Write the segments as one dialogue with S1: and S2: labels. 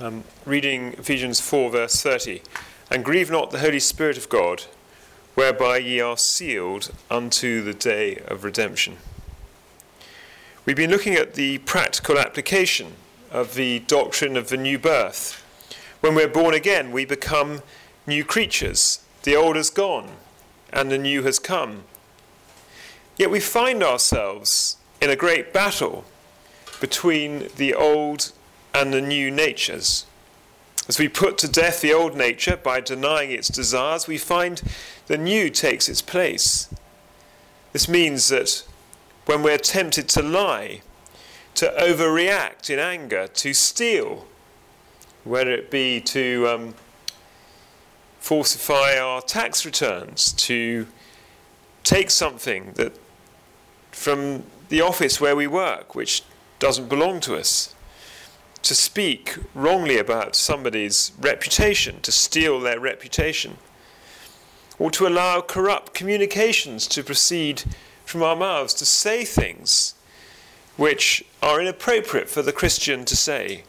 S1: Reading Ephesians 4 verse 30. And grieve not the Holy Spirit of God, whereby ye are sealed unto the day of redemption. We've been looking at the practical application of the doctrine of the new birth. When we're born again, we become new creatures. The old is gone and the new has come. Yet we find ourselves in a great battle between the old and the new natures. As we put to death the old nature by denying its desires, we find the new takes its place. This means that when we're tempted to lie, to overreact in anger, to steal, whether it be to falsify our tax returns, to take something that from the office where we work, which doesn't belong to us, to speak wrongly about somebody's reputation, to steal their reputation, or to allow corrupt communications to proceed from our mouths, to say things which are inappropriate for the Christian to say.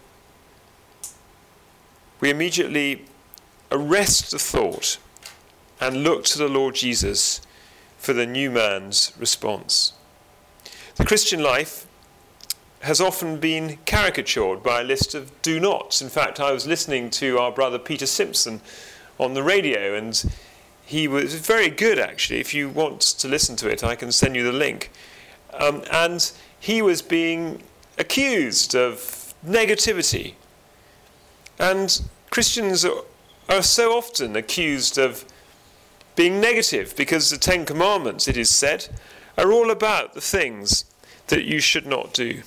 S1: We immediately arrest the thought and look to the Lord Jesus for the new man's response. The Christian life has often been caricatured by a list of do nots. In fact, I was listening to our brother Peter Simpson on the radio, and he was very good, actually. If you want to listen to it, I can send you the link. And he was being accused of negativity. And Christians are so often accused of being negative because the Ten Commandments, it is said, are all about the things that you should not do.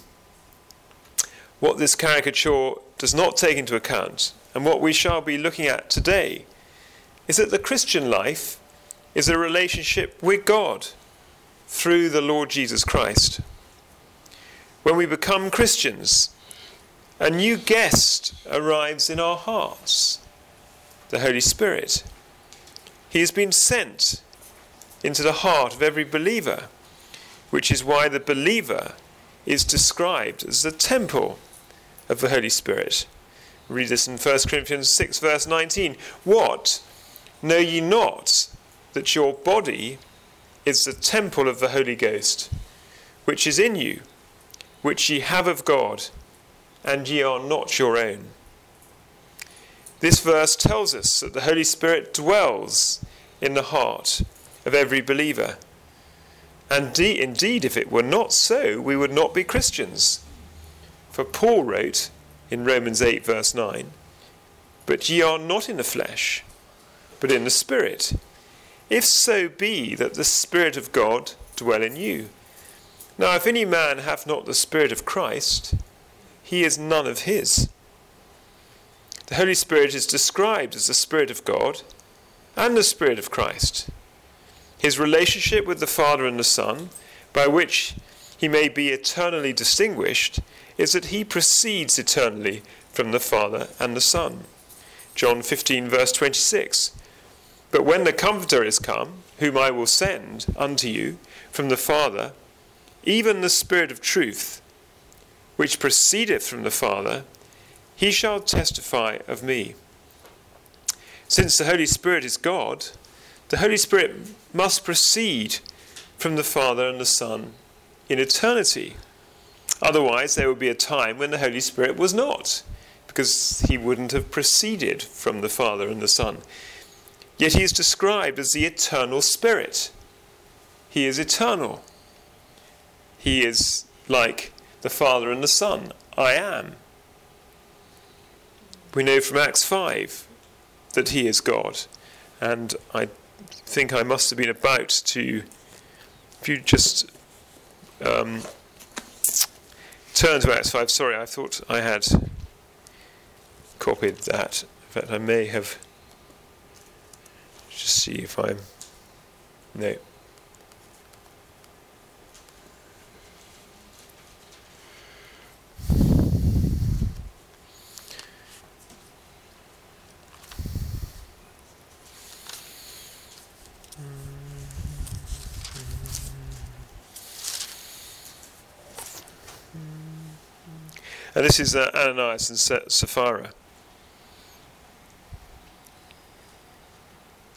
S1: What this caricature does not take into account, and what we shall be looking at today, is that the Christian life is a relationship with God through the Lord Jesus Christ. When we become Christians, a new guest arrives in our hearts, the Holy Spirit. He has been sent into the heart of every believer, which is why the believer is described as the temple of the Holy Spirit. Read this in 1 Corinthians 6 verse 19. What? Know ye not that your body is the temple of the Holy Ghost, which is in you, which ye have of God, and ye are not your own? This verse tells us that the Holy Spirit dwells in the heart of every believer. And indeed, if it were not so, we would not be Christians. For Paul wrote in Romans 8 verse 9, but ye are not in the flesh, but in the Spirit, if so be that the Spirit of God dwell in you. Now if any man have not the Spirit of Christ, he is none of his. The Holy Spirit is described as the Spirit of God and the Spirit of Christ. His relationship with the Father and the Son, by which he may be eternally distinguished, is that he proceeds eternally from the Father and the Son. John 15 verse 26. But when the Comforter is come, whom I will send unto you from the Father, even the Spirit of truth, which proceedeth from the Father, he shall testify of me. Since the Holy Spirit is God, the Holy Spirit must proceed from the Father and the Son in eternity. Otherwise, there would be a time when the Holy Spirit was not, because he wouldn't have proceeded from the Father and the Son. Yet he is described as the eternal Spirit. He is eternal. He is like the Father and the Son. I am. We know from Acts 5 that he is God. And I think I must have been about to, if you just turn to Acts 5. Sorry, I thought I had copied that. In fact, I may have. Just see if I'm. No. And this is Ananias and Sapphira.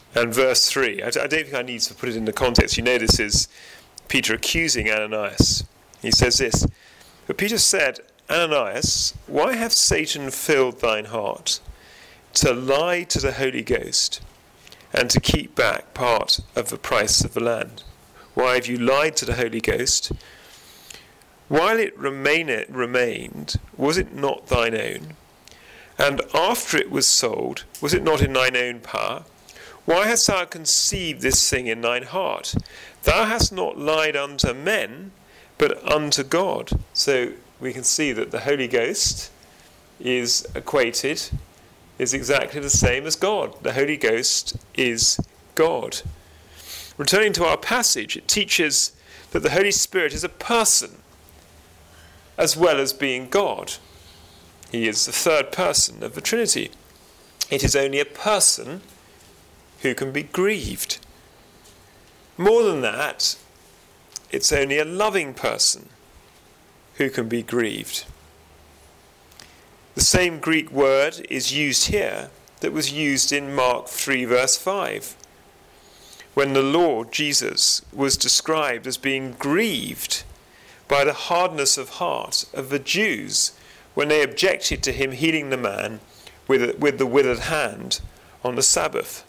S1: And verse 3, I don't think I need to put it in the context. You know this is Peter accusing Ananias. He says this, "But Peter said, Ananias, why hath Satan filled thine heart to lie to the Holy Ghost and to keep back part of the price of the land? Why have you lied to the Holy Ghost? While it remained, was it not thine own? And after it was sold, was it not in thine own power? Why hast thou conceived this thing in thine heart? Thou hast not lied unto men, but unto God." So we can see that the Holy Ghost is exactly the same as God. The Holy Ghost is God. Returning to our passage, it teaches that the Holy Spirit is a person as well as being God. He is the third person of the Trinity. It is only a person who can be grieved. More than that, it's only a loving person who can be grieved. The same Greek word is used here that was used in Mark 3 verse 5, when the Lord Jesus was described as being grieved by the hardness of heart of the Jews when they objected to him healing the man with the withered hand on the Sabbath.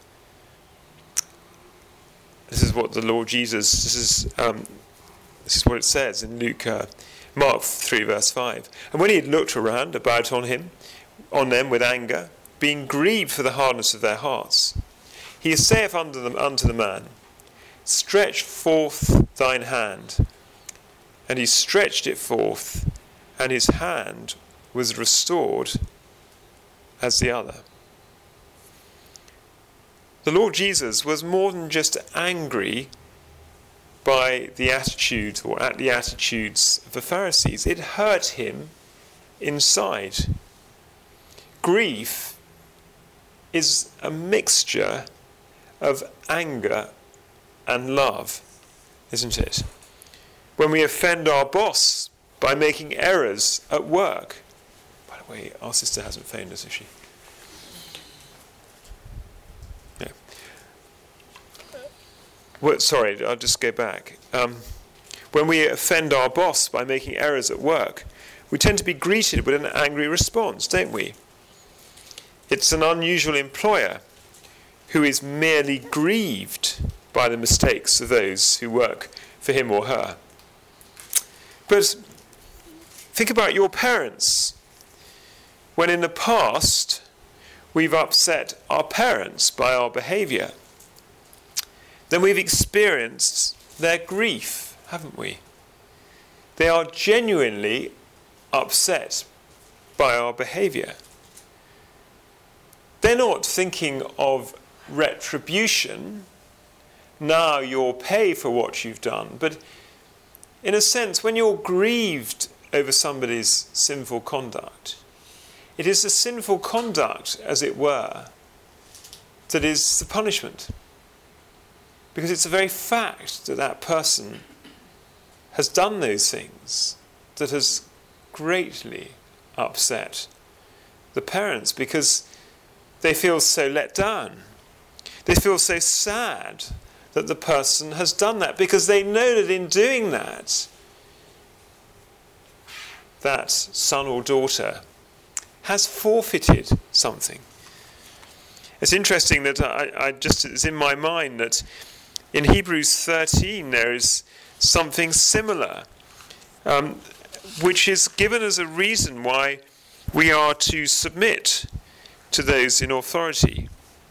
S1: This is what the Lord Jesus, this is what it says in Mark 3 verse 5. "And when he had looked around about on them with anger, being grieved for the hardness of their hearts, he saith unto the man, Stretch forth thine hand. And he stretched it forth, and his hand was restored as the other." The Lord Jesus was more than just angry by the attitude or at the attitudes of the Pharisees. It hurt him inside. Grief is a mixture of anger and love, isn't it? When we offend our boss by making errors at work. By the way, our sister hasn't phoned us, has she? No. Well, sorry, I'll just go back. When we offend our boss by making errors at work, we tend to be greeted with an angry response, don't we? It's an unusual employer who is merely grieved by the mistakes of those who work for him or her. But think about your parents. When in the past we've upset our parents by our behaviour, then we've experienced their grief, haven't we? They are genuinely upset by our behaviour. They're not thinking of retribution, now you'll pay for what you've done, but in a sense, when you're grieved over somebody's sinful conduct, it is the sinful conduct, as it were, that is the punishment. Because it's the very fact that that person has done those things that has greatly upset the parents, because they feel so let down. They feel so sad that the person has done that, because they know that in doing that, that son or daughter has forfeited something. It's interesting that it's in my mind that in Hebrews 13 there is something similar, which is given as a reason why we are to submit to those in authority.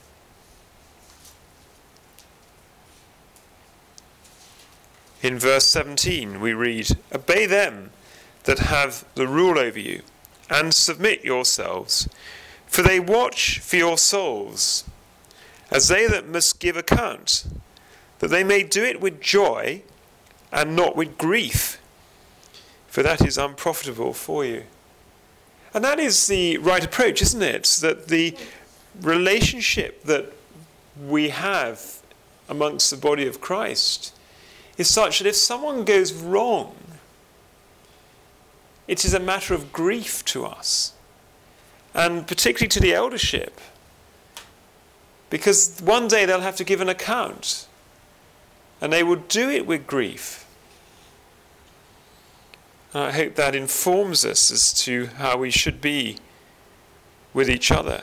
S1: In verse 17 we read, "Obey them that have the rule over you, and submit yourselves, for they watch for your souls, as they that must give account, that they may do it with joy and not with grief, for that is unprofitable for you." And that is the right approach, isn't it? That the relationship that we have amongst the body of Christ is such that if someone goes wrong, it is a matter of grief to us, and particularly to the eldership. because one day they'll have to give an account, and they will do it with grief. And I hope that informs us as to how we should be with each other.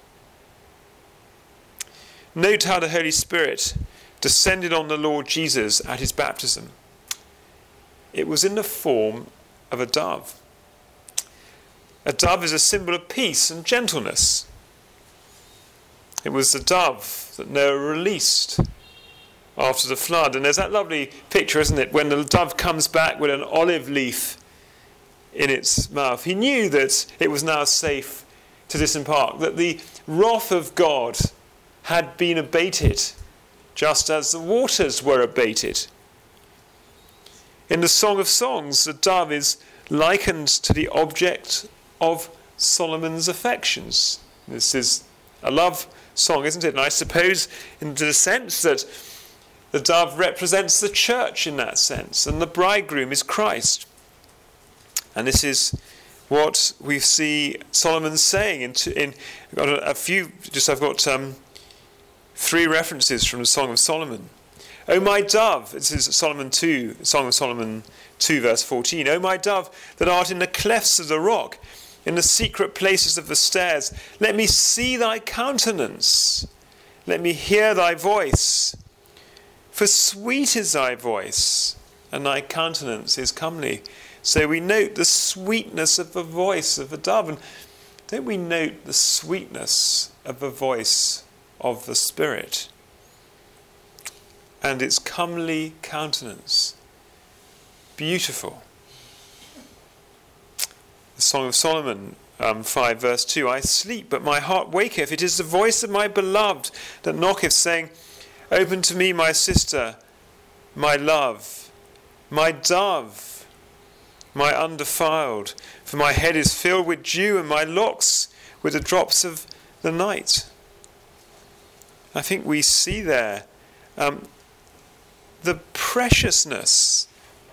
S1: Note how the Holy Spirit descended on the Lord Jesus at his baptism. It was in the form of a dove. A dove is a symbol of peace and gentleness. It was the dove that Noah released after the flood. And there's that lovely picture, isn't it, when the dove comes back with an olive leaf in its mouth. He knew that it was now safe to disembark, that the wrath of God had been abated, just as the waters were abated. In the Song of Songs, the dove is likened to the object of Solomon's affections. This is a love song, isn't it? And I suppose in the sense that the dove represents the church in that sense, and the bridegroom is Christ. And this is what we see Solomon saying I've got 3 references from the Song of Solomon. O my dove, this is Song of Solomon 2 verse 14. O my dove, that art in the clefts of the rock, in the secret places of the stairs, let me see thy countenance, let me hear thy voice. For sweet is thy voice, and thy countenance is comely. So we note the sweetness of the voice of a dove, and don't we note the sweetness of the voice of the Spirit and its comely countenance? Beautiful. The Song of Solomon 5 verse 2. I sleep, but my heart waketh. It is the voice of my beloved that knocketh, saying, open to me, my sister, my love, my dove, my undefiled. For my head is filled with dew, and my locks with the drops of the night. I think we see there the preciousness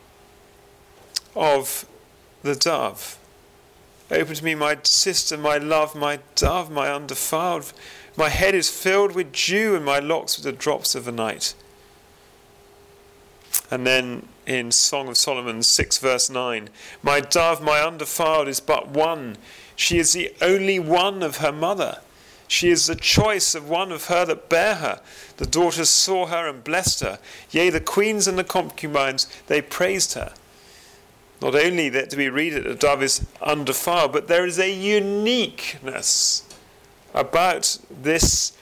S1: of the dove. Open to me, my sister, my love, my dove, my undefiled. My head is filled with dew, and my locks with the drops of the night. And then in Song of Solomon 6 verse 9, my dove, my undefiled, is but one. She is the only one of her mother. She is the choice of one of her that bare her. The daughters saw her and blessed her. Yea, the queens and the concubines, they praised her. Not only that do we read it, the dove is undefiled, but there is a uniqueness about this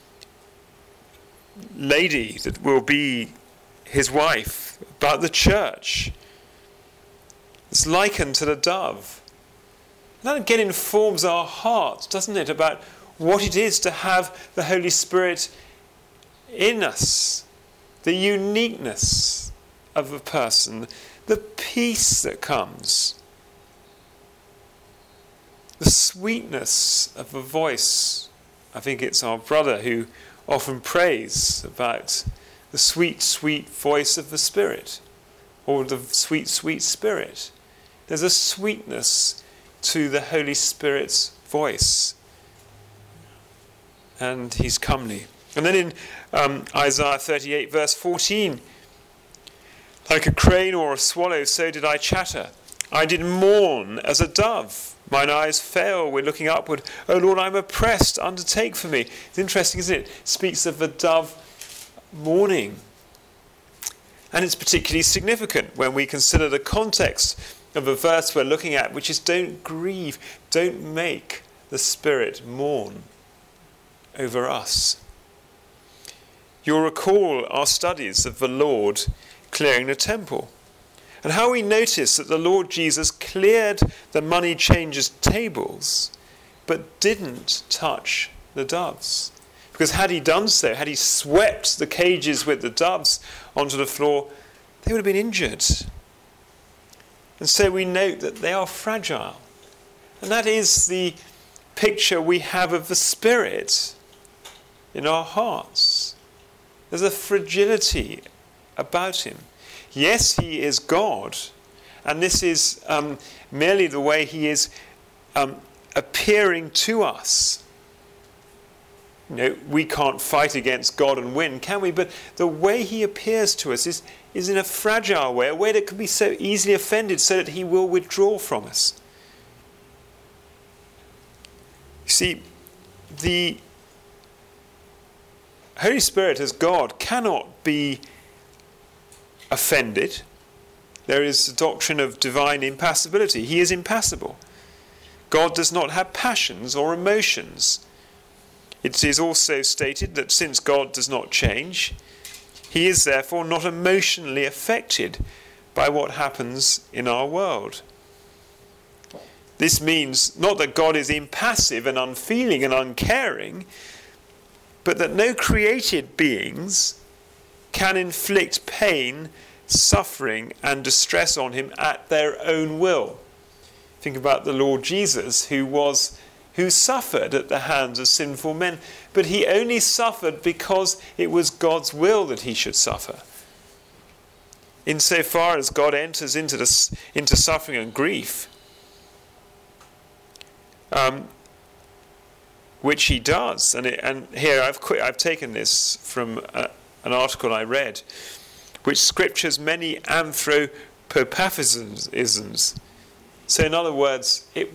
S1: lady that will be his wife, about the church. It's likened to the dove. That again informs our hearts, doesn't it, about what it is to have the Holy Spirit in us, the uniqueness of a person, the peace that comes, the sweetness of a voice. I think it's our brother who often prays about the sweet, sweet voice of the Spirit, or the sweet, sweet Spirit. There's a sweetness to the Holy Spirit's voice, and he's comely. And then in Isaiah 38 verse 14, like a crane or a swallow, so did I chatter. I did mourn as a dove. Mine eyes fail, we're looking upward. O Lord, I'm oppressed, undertake for me. It's interesting, isn't it? It speaks of the dove mourning. And it's particularly significant when we consider the context of the verse we're looking at, which is don't grieve, don't make the Spirit mourn over us. You'll recall our studies of the Lord clearing the temple, and how we notice that the Lord Jesus cleared the money changers' tables, but didn't touch the doves. Because had he done so, had he swept the cages with the doves onto the floor, they would have been injured. And so we note that they are fragile. And that is the picture we have of the Spirit in our hearts. There's a fragility about him. Yes, he is God, and this is merely the way he is appearing to us. we can't fight against God and win, can we? But the way he appears to us is in a fragile way, a way that can be so easily offended, so that he will withdraw from us. You see, the Holy Spirit as God cannot be offended. There is the doctrine of divine impassibility. He is impassible. God does not have passions or emotions. It is also stated that since God does not change, he is therefore not emotionally affected by what happens in our world. This means not that God is impassive and unfeeling and uncaring, but that no created beings can inflict pain, suffering and distress on him at their own will. Think about the Lord Jesus, who suffered at the hands of sinful men, but he only suffered because it was God's will that he should suffer. Insofar as God enters into suffering and grief, which he does, and here I've taken this from an article I read, which scriptures many anthropopathisms. So in other words, it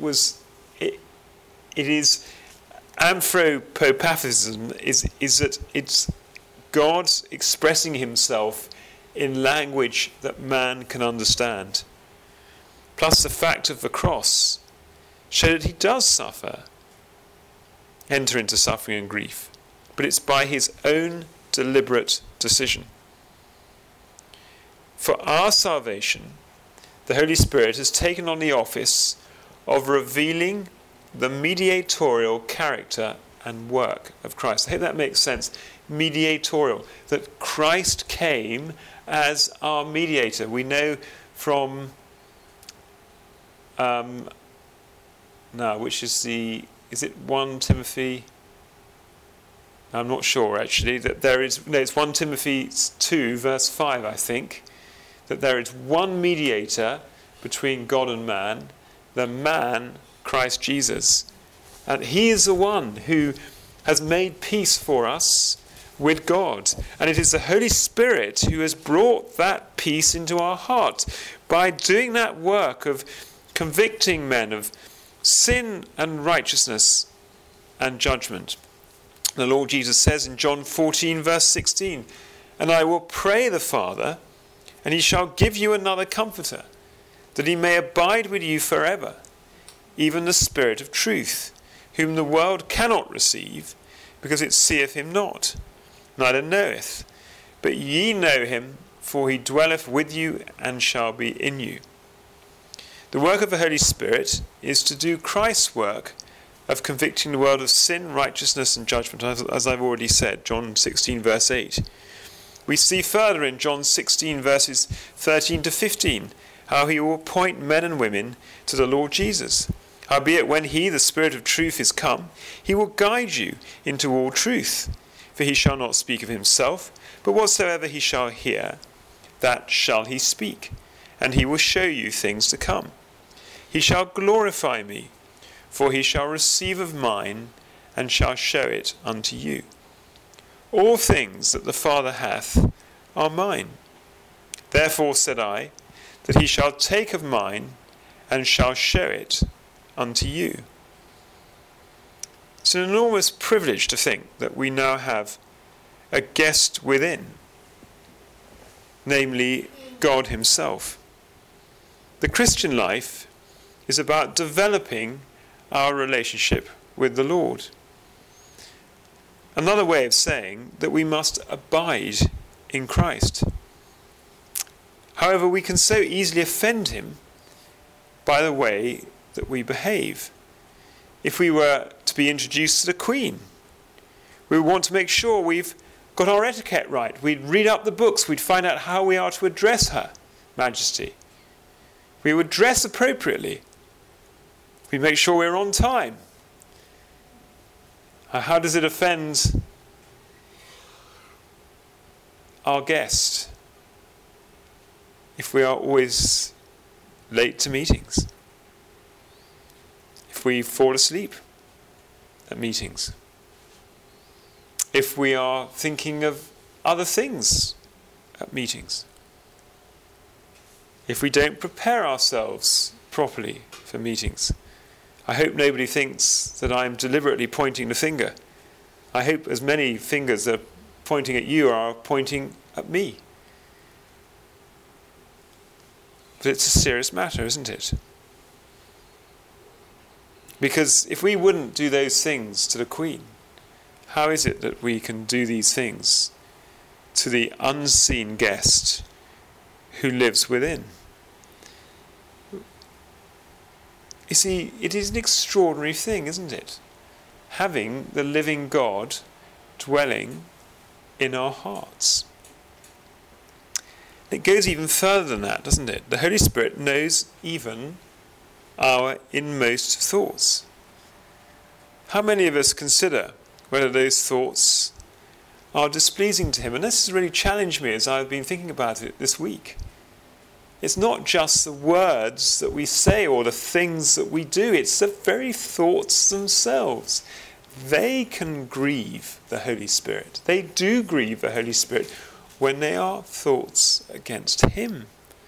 S1: is anthropopathism is that it's God expressing himself in language that man can understand. Plus the fact of the cross show that he does enter into suffering and grief, but it's by his own deliberate decision. For our salvation, the Holy Spirit has taken on the office of revealing the mediatorial character and work of Christ. I hope that makes sense. Mediatorial, that Christ came as our mediator. We know from is it 1 Timothy? I'm not sure actually, that it's 1 Timothy 2 verse 5, I think, that there is one mediator between God and man, the man Christ Jesus. And he is the one who has made peace for us with God. And it is the Holy Spirit who has brought that peace into our hearts by doing that work of convicting men of sin and righteousness and judgment. The Lord Jesus says in John 14 verse 16, "And I will pray the Father, and he shall give you another comforter, that he may abide with you forever, even the Spirit of truth, whom the world cannot receive, because it seeth him not, neither knoweth. But ye know him, for he dwelleth with you and shall be in you." The work of the Holy Spirit is to do Christ's work of convicting the world of sin, righteousness and judgment, as I've already said, John 16 verse 8. We see further in John 16 verses 13 to 15 how he will appoint men and women to the Lord Jesus. Howbeit when he, the Spirit of truth, is come, he will guide you into all truth. For he shall not speak of himself, but whatsoever he shall hear, that shall he speak, and he will show you things to come. He shall glorify me, for he shall receive of mine, and shall show it unto you. All things that the Father hath are mine. Therefore said I, that he shall take of mine, and shall show it unto you. It's an enormous privilege to think that we now have a guest within, namely God himself. The Christian life is about developing our relationship with the Lord. Another way of saying that we must abide in Christ. However, we can so easily offend him by the way that we behave. If we were to be introduced to the Queen, we would want to make sure we've got our etiquette right. We'd read up the books, we'd find out how we are to address Her Majesty. We would dress appropriately. We'd make sure we're on time. How does it offend our guest if we are always late to meetings? If we fall asleep at meetings? if we are thinking of other things at meetings, if we don't prepare ourselves properly for meetings. I hope nobody thinks that I'm deliberately pointing the finger. I hope as many fingers that are pointing at you are pointing at me. But it's a serious matter, isn't it? Because if we wouldn't do those things to the Queen, how is it that we can do these things to the unseen guest who lives within? You see, it is an extraordinary thing, isn't it? Having the living God dwelling in our hearts. It goes even further than that, doesn't it? The Holy Spirit knows even our inmost thoughts. How many of us consider whether those thoughts are displeasing to him? And this has really challenged me as I've been thinking about it this week. It's not just the words that we say or the things that we do, it's the very thoughts themselves. They can grieve the Holy Spirit. They do grieve the Holy Spirit when they are thoughts against him.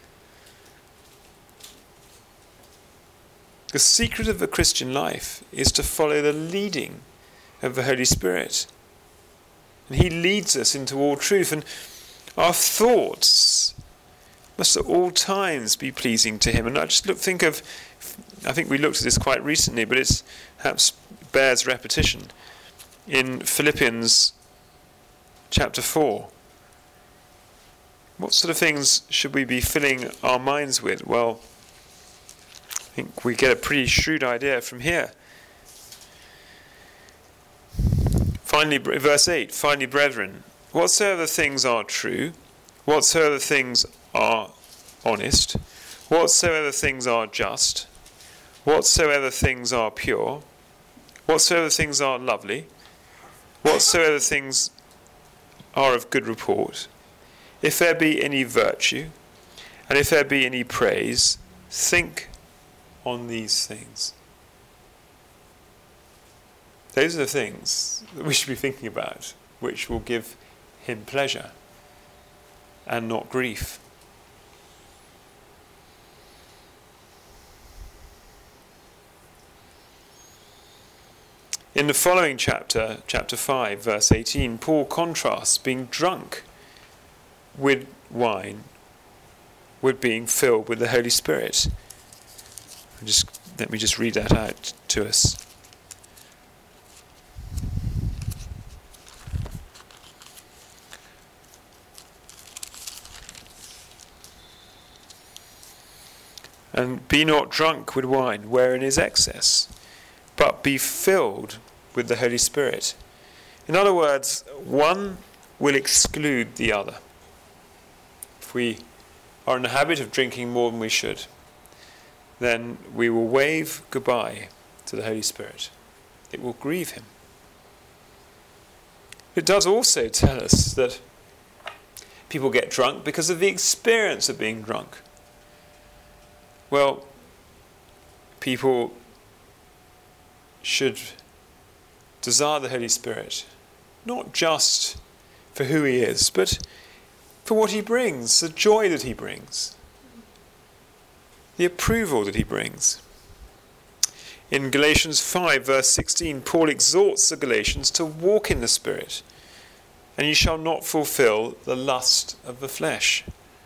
S1: The secret of the Christian life is to follow the leading of the Holy Spirit. And he leads us into all truth. And our thoughts must at all times be pleasing to him. And I think we looked at this quite recently, but it perhaps bears repetition. In Philippians chapter 4, what sort of things should we be filling our minds with? Well, I think we get a pretty shrewd idea from here. Finally, verse 8, finally, brethren, whatsoever things are true, whatsoever things are honest, whatsoever things are just, whatsoever things are pure, whatsoever things are lovely, whatsoever things are of good report, if there be any virtue, and if there be any praise, think on these things. Those are the things that we should be thinking about, which will give him pleasure and not grief. In the following chapter, chapter 5, verse 18, Paul contrasts being drunk with wine with being filled with the Holy Spirit. Let me just read that out to us. And be not drunk with wine, wherein is excess, but be filled with the Holy Spirit. In other words, one will exclude the other. If we are in the habit of drinking more than we should, then we will wave goodbye to the Holy Spirit. It will grieve him. It does also tell us that people get drunk because of the experience of being drunk. Well, people should desire the Holy Spirit, not just for who he is, but for what he brings, the joy that he brings, the approval that he brings. In Galatians 5, verse 16, Paul exhorts the Galatians to walk in the Spirit, and you shall not fulfill the lust of the flesh.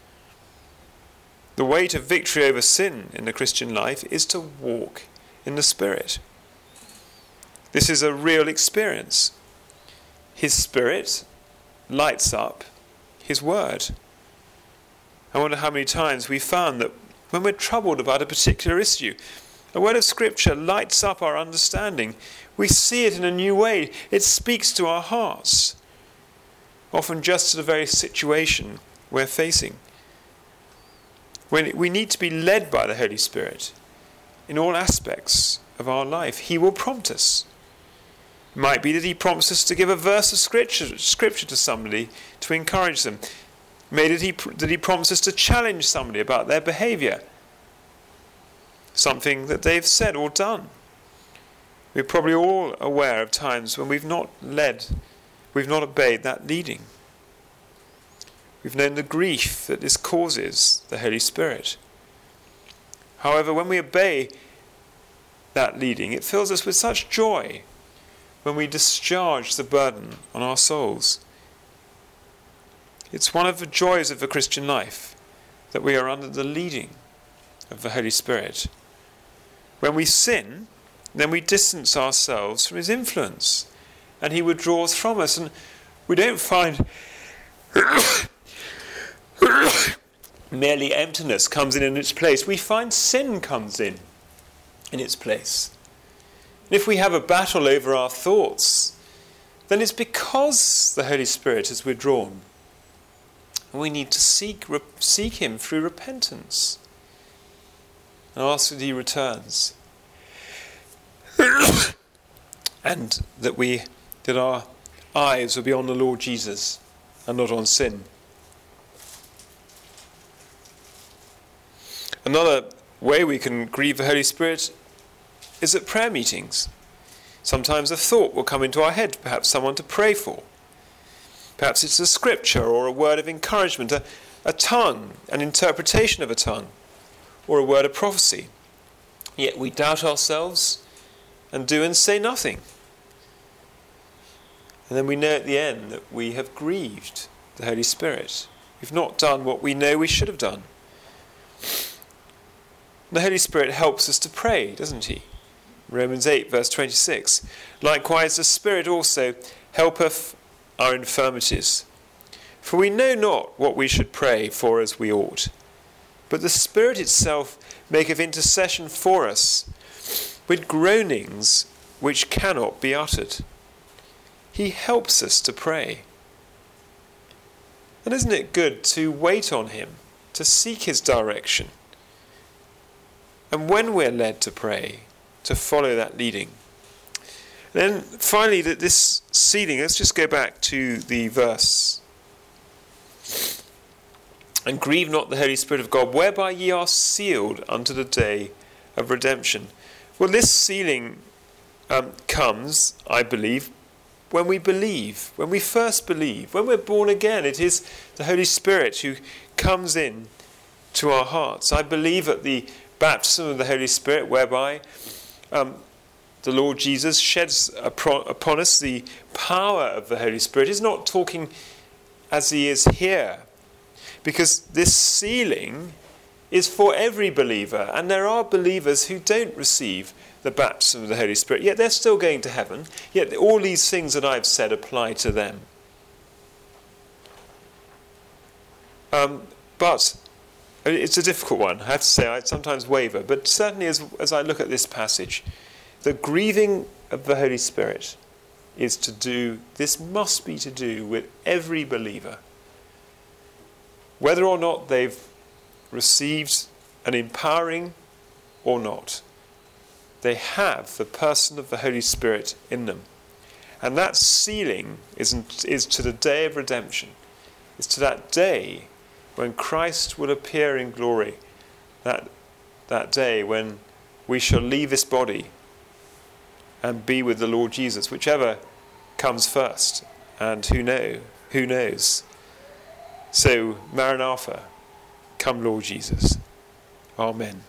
S1: The way to victory over sin in the Christian life is to walk in the Spirit. This is a real experience. His Spirit lights up his word. I wonder how many times we found that when we're troubled about a particular issue, a word of Scripture lights up our understanding. We see it in a new way. It speaks to our hearts, often just to the very situation we're facing. When we need to be led by the Holy Spirit in all aspects of our life, he will prompt us. It might be that he prompts us to give a verse of scripture to somebody to encourage them. Maybe that he prompts us to challenge somebody about their behaviour, something that they've said or done. We're probably all aware of times when we've not led we've not obeyed that leading. We've known the grief that this causes the Holy Spirit. However, when we obey that leading, it fills us with such joy when we discharge the burden on our souls. It's one of the joys of the Christian life that we are under the leading of the Holy Spirit. When we sin, then we distance ourselves from his influence, and he withdraws from us, and we don't find merely emptiness comes in its place. We find sin comes in its place. And if we have a battle over our thoughts, then it's because the Holy Spirit has withdrawn. And we need to seek him through repentance and ask that he returns. And that our eyes will be on the Lord Jesus and not on sin. Another way we can grieve the Holy Spirit is at prayer meetings. Sometimes a thought will come into our head, perhaps someone to pray for. Perhaps it's a scripture or a word of encouragement, a tongue, an interpretation of a tongue, or a word of prophecy. Yet we doubt ourselves and do and say nothing. And then we know at the end that we have grieved the Holy Spirit. We've not done what we know we should have done. The Holy Spirit helps us to pray, doesn't he? Romans 8, verse 26. Likewise, the Spirit also helpeth our infirmities. For we know not what we should pray for as we ought. But the Spirit itself maketh intercession for us with groanings which cannot be uttered. He helps us to pray. And isn't it good to wait on him, to seek his direction? And when we're led to pray, to follow that leading. And then finally, that this sealing, let's just go back to the verse. And grieve not the Holy Spirit of God, whereby ye are sealed unto the day of redemption. Well, this sealing comes, I believe, when we believe, when we first believe, when we're born again. It is the Holy Spirit who comes in to our hearts. I believe at the baptism of the Holy Spirit, whereby the Lord Jesus sheds upon us the power of the Holy Spirit. He's not talking as he is here, because this sealing is for every believer, and there are believers who don't receive the baptism of the Holy Spirit, yet they're still going to heaven, yet all these things that I've said apply to them. But it's a difficult one, I have to say. I sometimes waver, but certainly as I look at this passage, the grieving of the Holy Spirit must be to do with every believer. Whether or not they've received an empowering or not, they have the person of the Holy Spirit in them. And that sealing is to the day of redemption. It's to that day when Christ will appear in glory. That day when we shall leave this body and be with the Lord Jesus, whichever comes first. And who knows? So, Maranatha, come Lord Jesus. Amen.